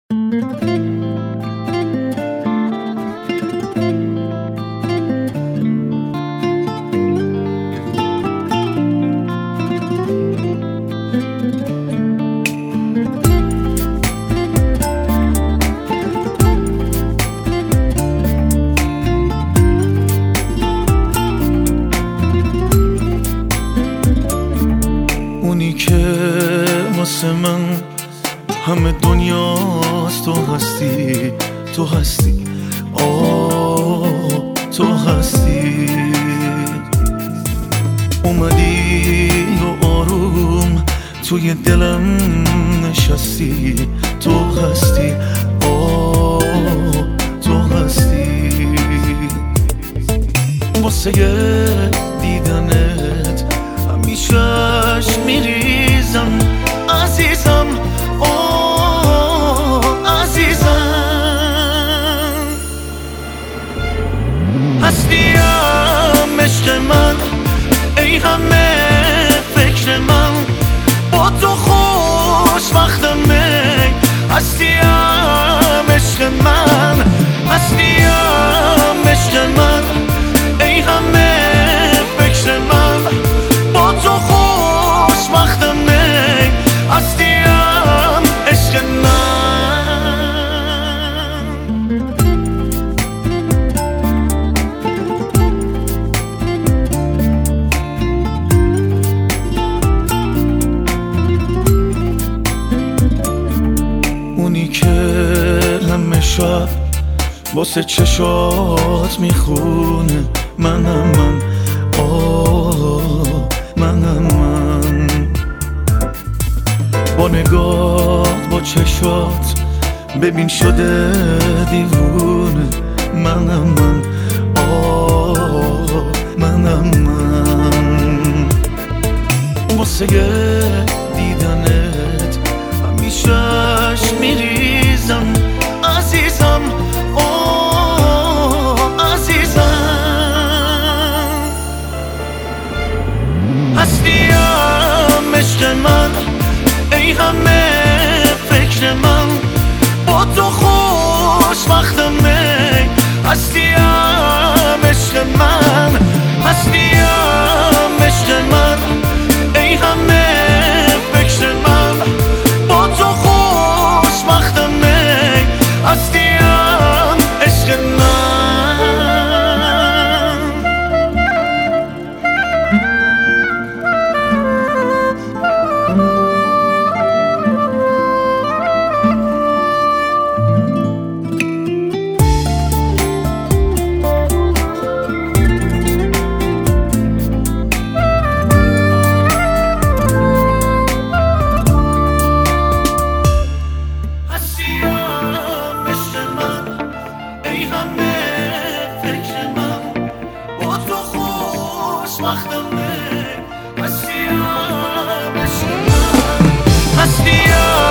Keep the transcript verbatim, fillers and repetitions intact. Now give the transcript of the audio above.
اونی که واسه من همه دنیاست تو هستی، تو هستی، آه تو هستی. اومدی و آروم توی دلم نشستی، تو هستی، آه تو هستی. واسه دیدنت همیشهش میریزم عزیزم، آه عزیزم. هستیم عشق من، ای همه فکر من، با تو خوش وقتمه. هستیم عشق من، هستیم عشق من، ای همه فکر من، با تو خوش وقتمه. هستیم عشق من. اونی که همه شب واسه چشات میخونه، منم من، آه منم من. با نگاه با چشات ببین شده دیوونه، منم من، آه منم من. واسه دیدنت همیشهش میریزم عزیزم، آه عزیزم. هستیم عشق من، ای همه فکر من، با تو خوش وقتمه. هستیم عشق من، هستیم عشق من، ای همه فکر من، با تو خوش وقتمه. هستیم عشق من. وقتمه. هستیم عشق من، هستیم